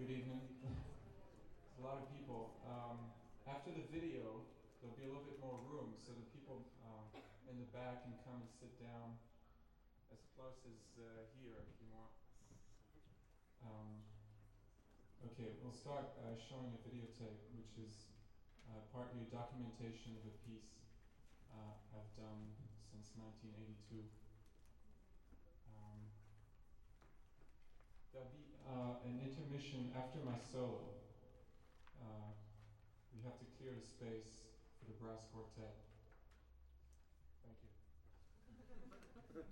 Good evening. There's a lot of people. After the video, there'll be a little bit more room, so the people in the back can come and sit down as close as here if you want. Okay, we'll start showing a videotape, which is partly a documentation of a piece I've done since 1982. There'll be an intermission after my solo. We have to clear the space for the brass quartet. Thank you.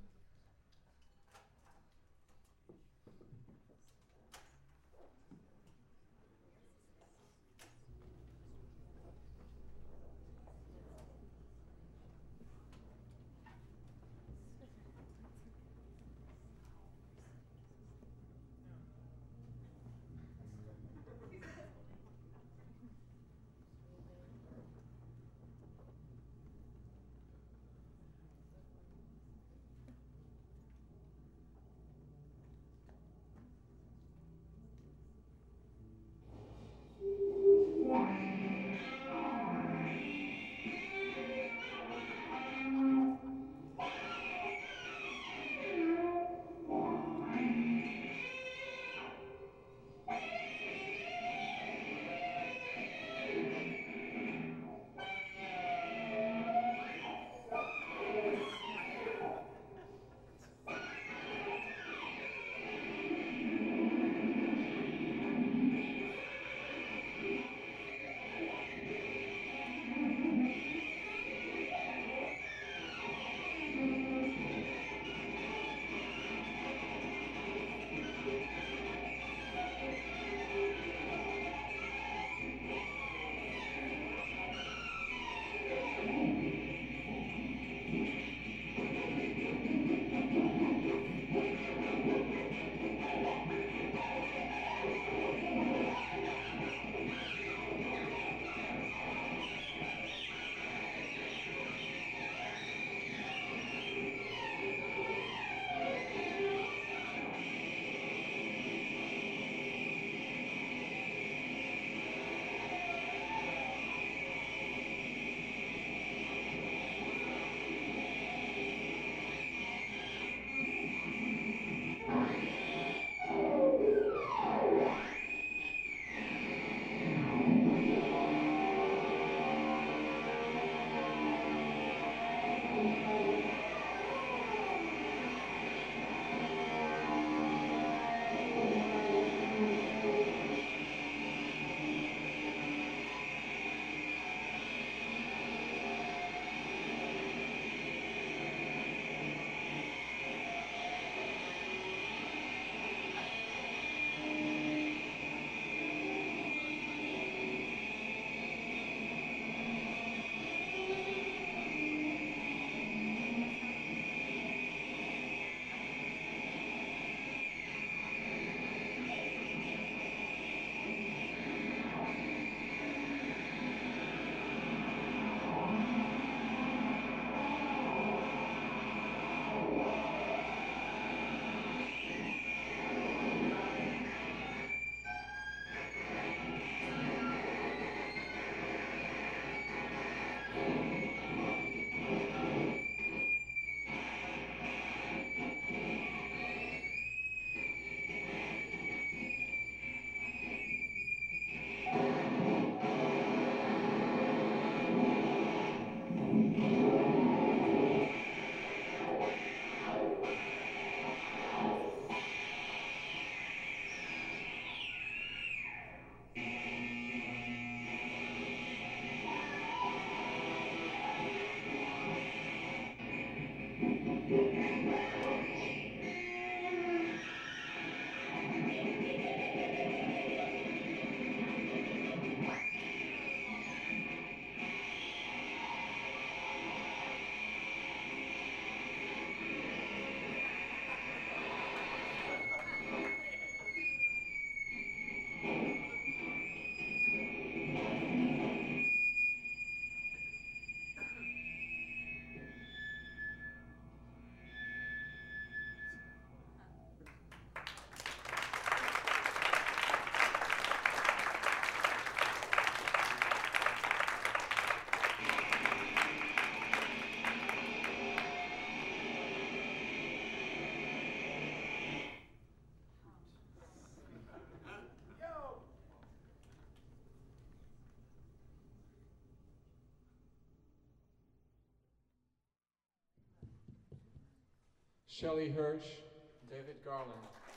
Shelley Hirsch, David Garland.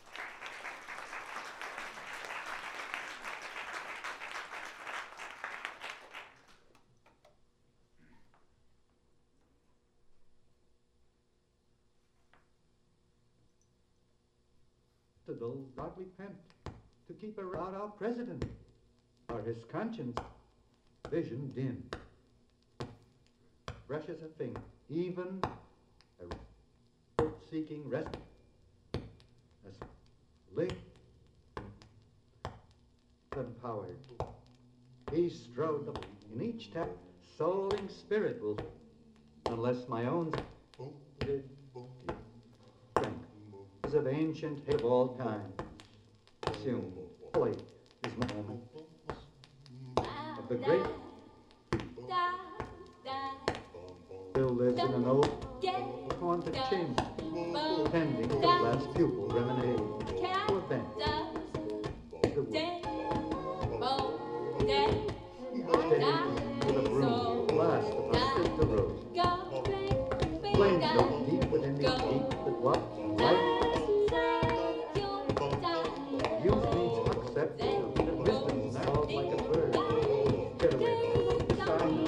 Godly pent to keep around our president, or his conscience vision dim. Brushes a finger, even a seeking rest as late empowered. He strode in each tap, souling spirit will, unless my own did strength is of ancient hate of all time. Soon, late is my moment of the great still lives in an old haunted chamber, tending to the last pupil remenade to a bench. The wood. Steady to the broom, last of a sister rose. Flames don't deep within these deep that what light. Youth needs acceptance of wisdom soars like a bird. Get away from the sun.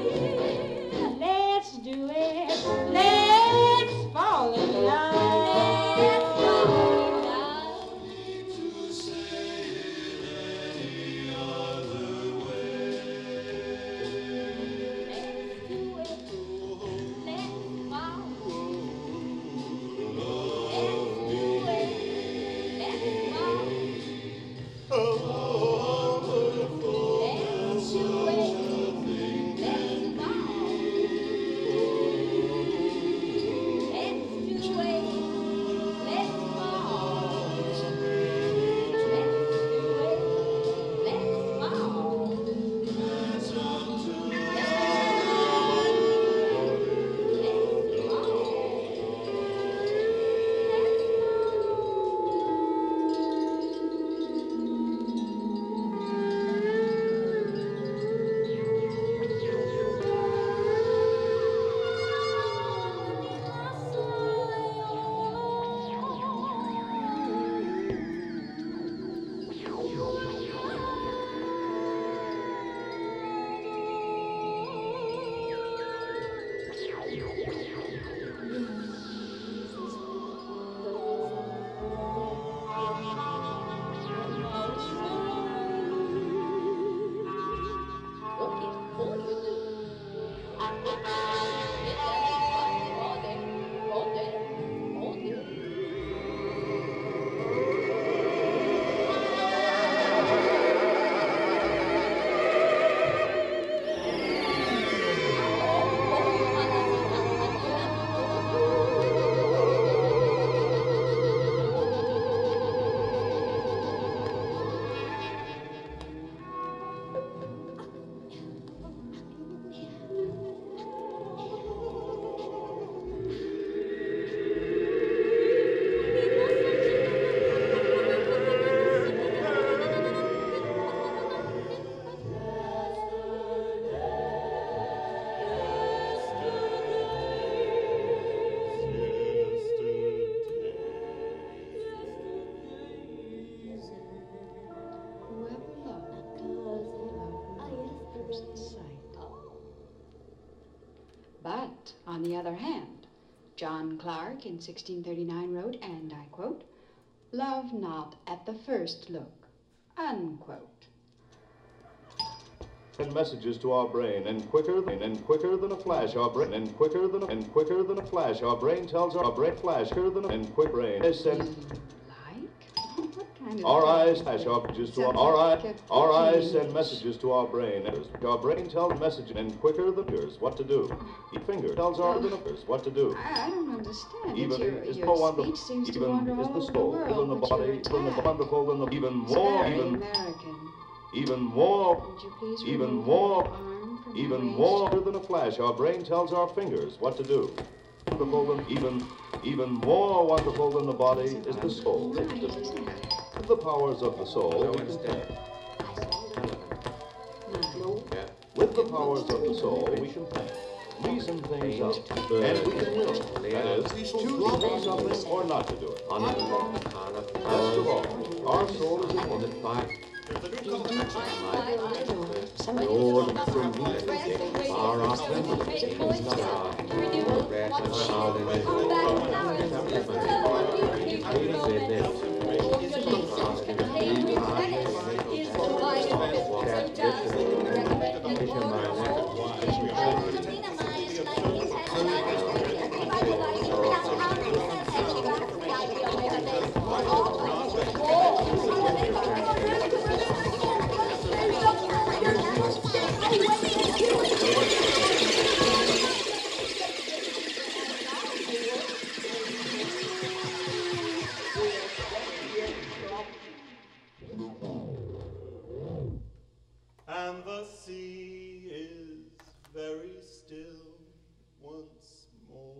Let's do it. Let's fall in love. On the other hand, John Clarke in 1639 wrote, and I quote, "Love not at the first look," unquote. Send messages to our brain, and quicker than a flash, our brain, and quicker than a flash, our brain tells our brain flash, quicker than and quick brain. Our eyes flash our messages to our eyes send messages to our brain. Our brain tells messages, and quicker than fingers what to do. Each finger tells our fingers what to do. I don't understand. Even your so wonderful, speech seems to even wander is all the over soul, the world, even the but body, you're even the attacked. wonderful, than the even It's more, very even American. even more, Would you please even remove more, your arm from even my waist? more than a flash. Our brain tells our fingers what to do. Wonderful than even more wonderful than the body is the soul. Right, isn't it? The powers of the soul. We can think. With the powers of the soul, we can think, reason things out, and we can will. That is, choose to do something or not to do it. Best of all, our soul is important. And the sea is very still once more.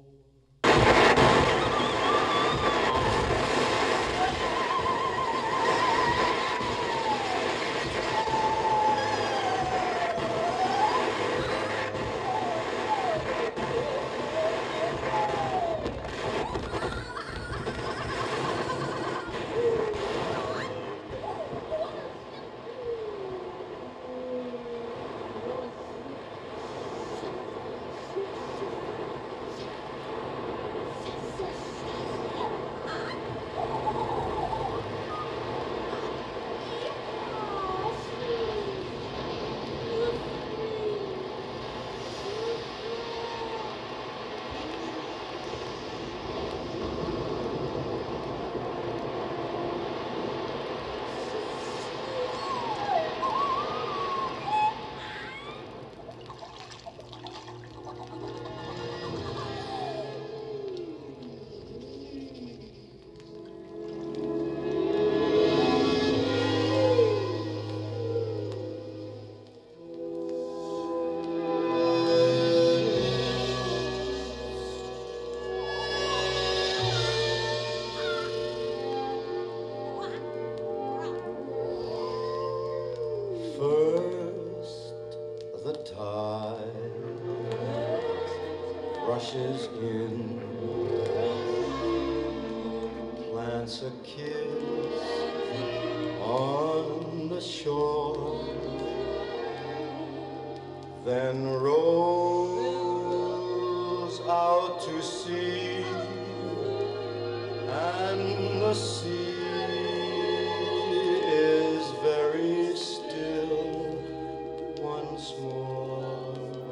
First, the tide rushes in, plants a kiss on the shore, then rolls out to sea, and the sea is very still once more.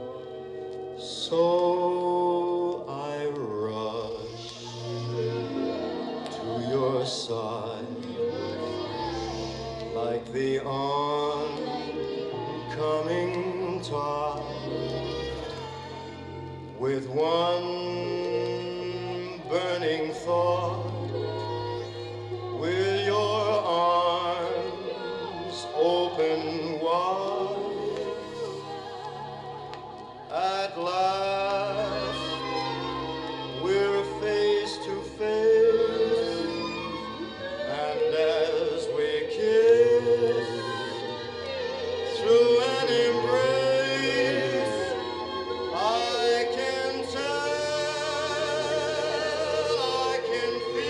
So I rush to your side like the oncoming tide, with one burning thought. With your arms open wide, at last we're face to face, and as we kiss through an embrace, I can tell, I can feel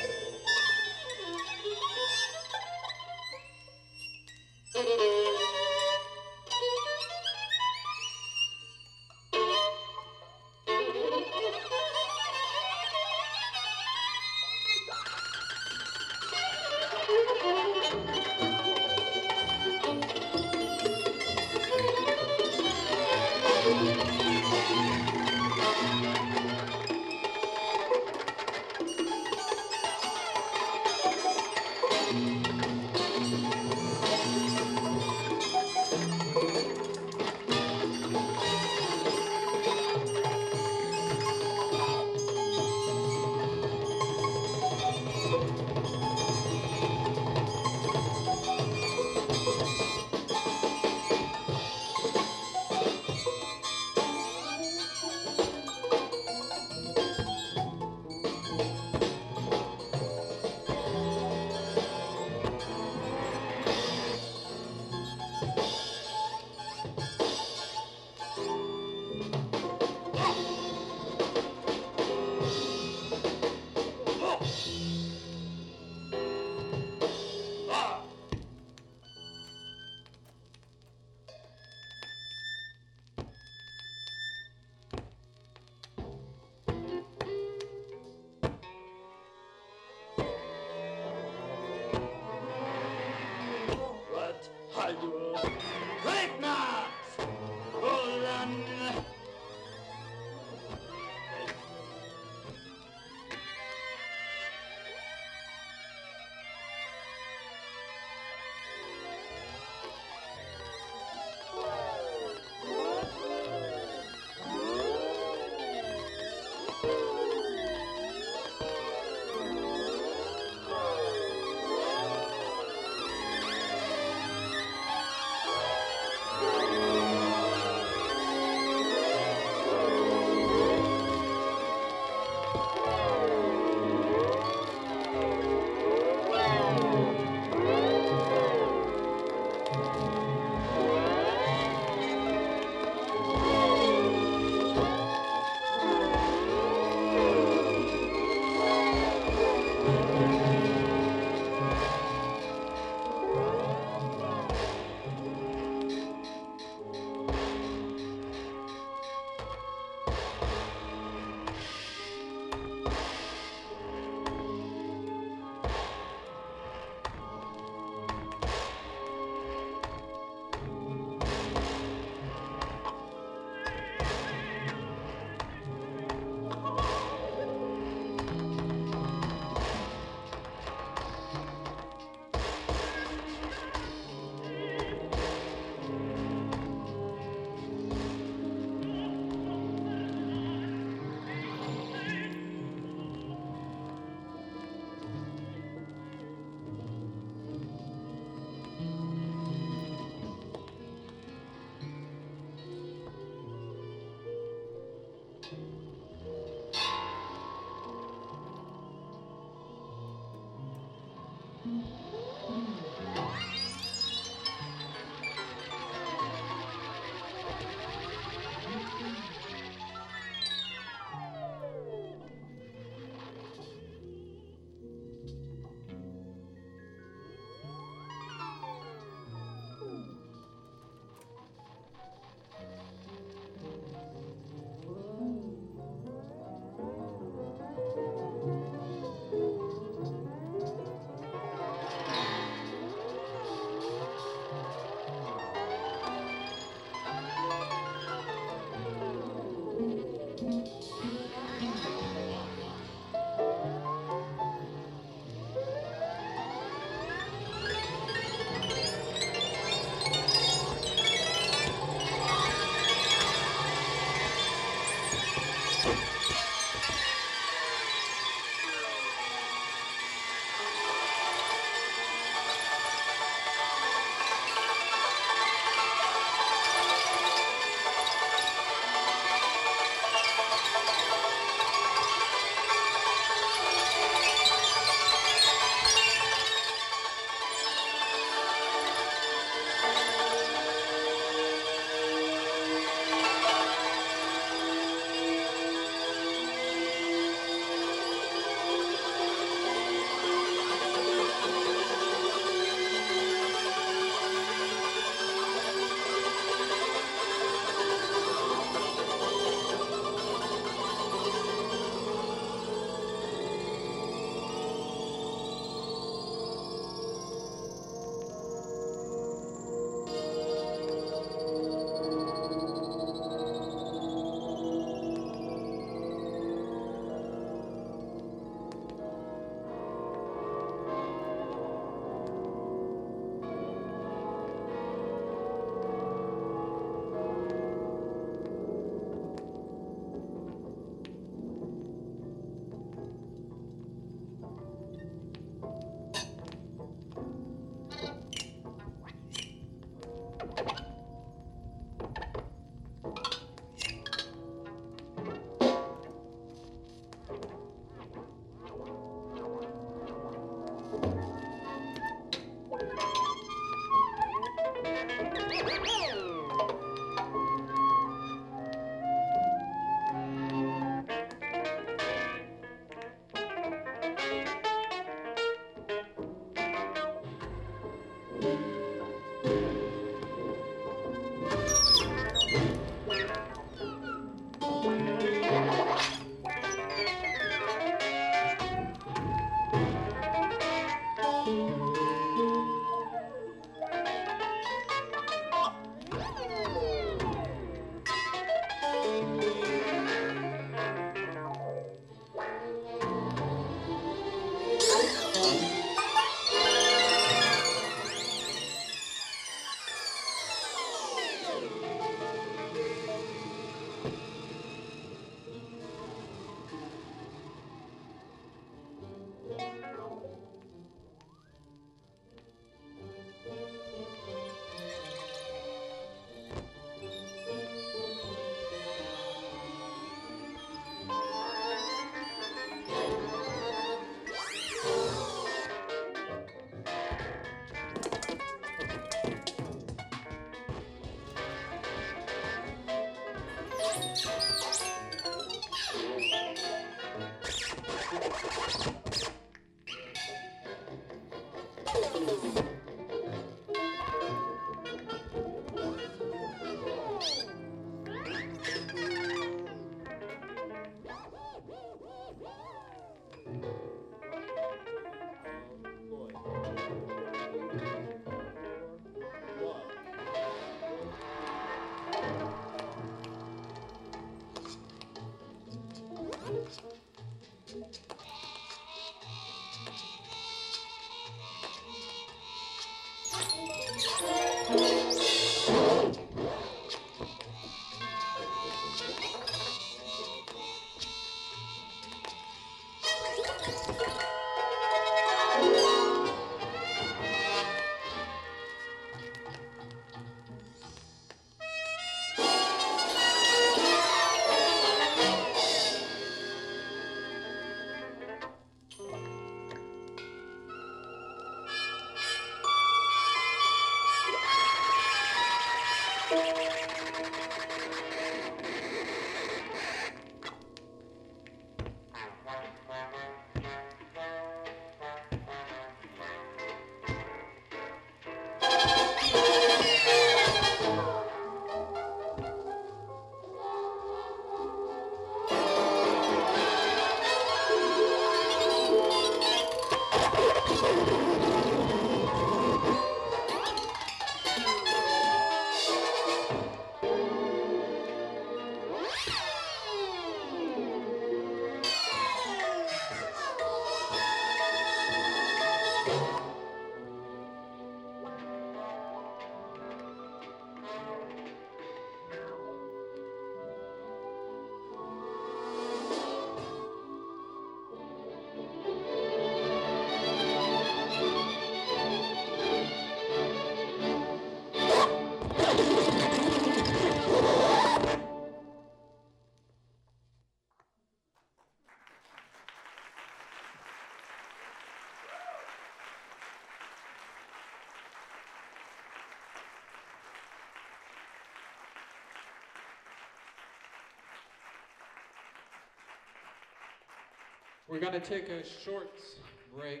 We're going to take a short break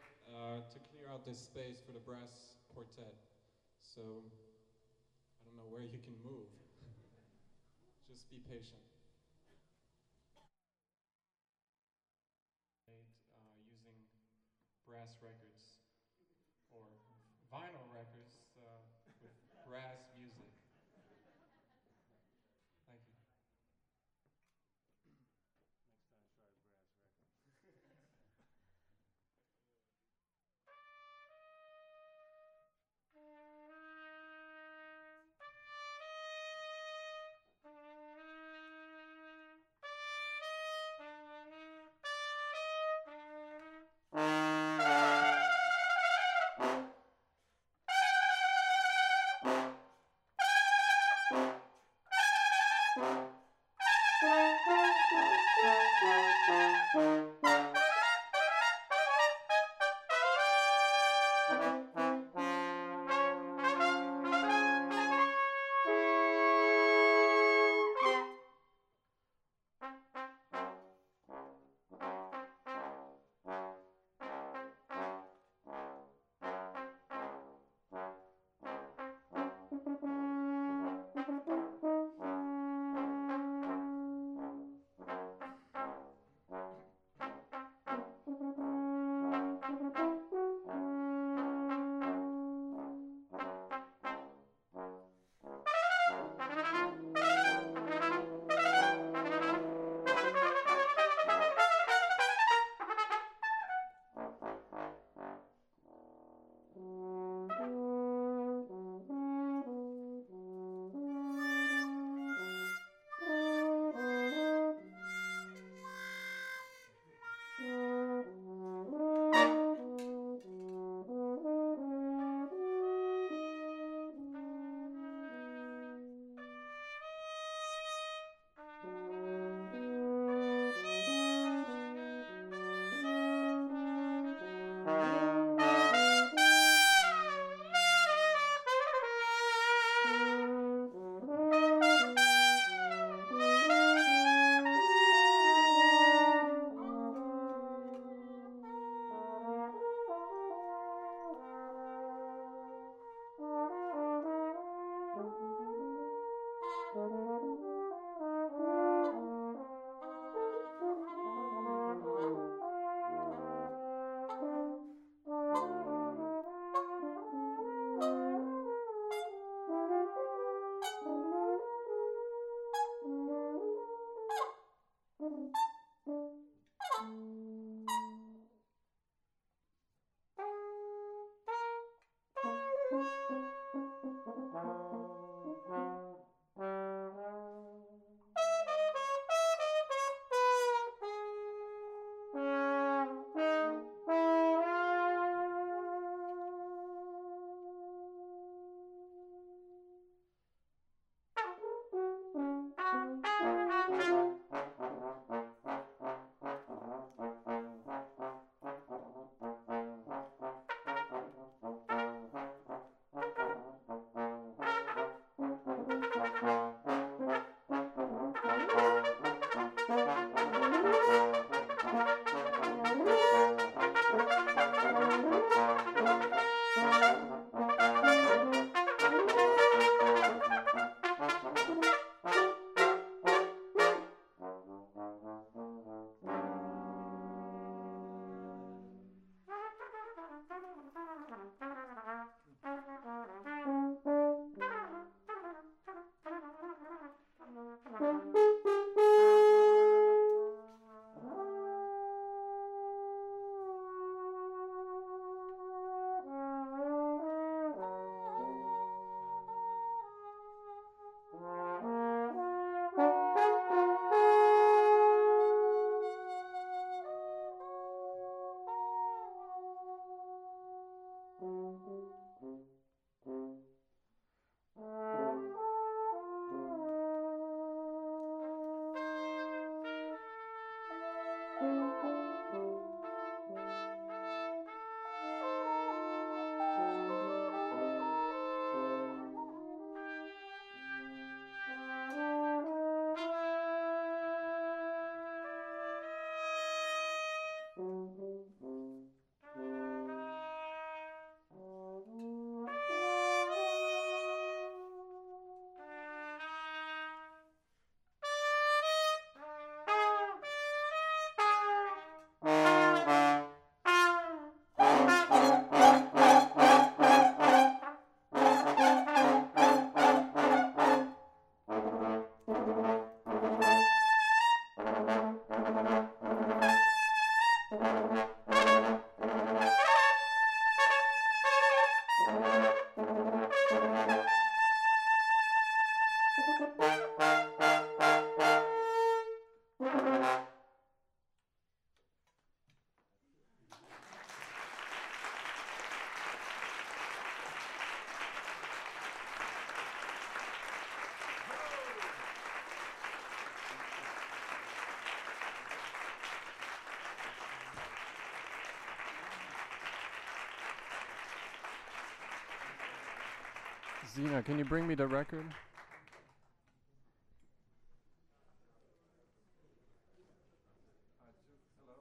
to clear out this space for the brass quartet. So I don't know where you can move. Just be patient. Using brass records or vinyl records with brass music. Thank you. Zena, can you bring me the record? Hello.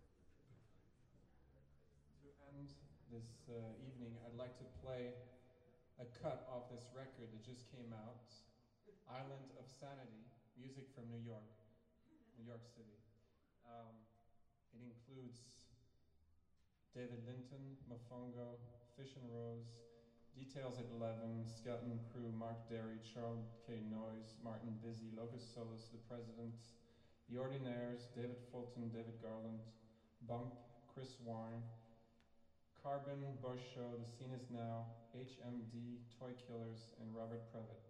To end this evening, I'd like to play a cut off this record that just came out, Island of Sanity, music from New York City. It includes David Linton, Mofongo, Fish and Rose, Details at 11, Skeleton Crew, Mark Derry, Charles K. Noyes, Martin Busy, Locus Solus, The President, The Ordinaires, David Fulton, David Garland, Bump, Chris Warren, Carbon, Bush Show, The Scene Is Now, HMD, Toy Killers, and Robert Previtt.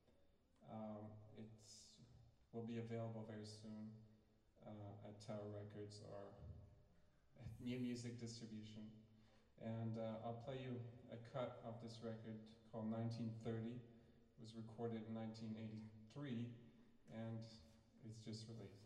It will be available very soon at Tower Records or at New Music Distribution. And I'll play you a cut of this record called 1930. It was recorded in 1983, and it's just released.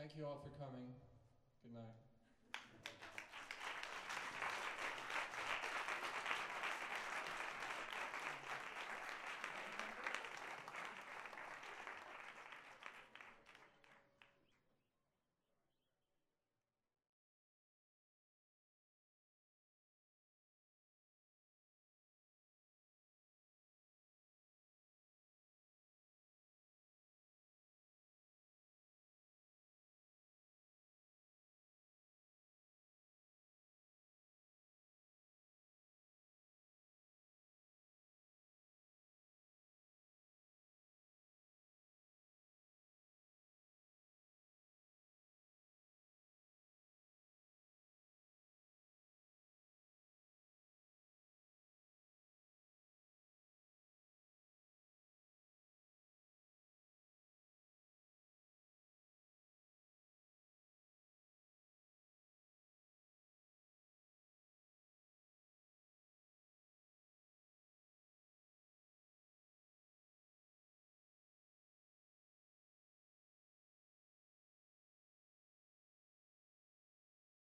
Thank you all for coming.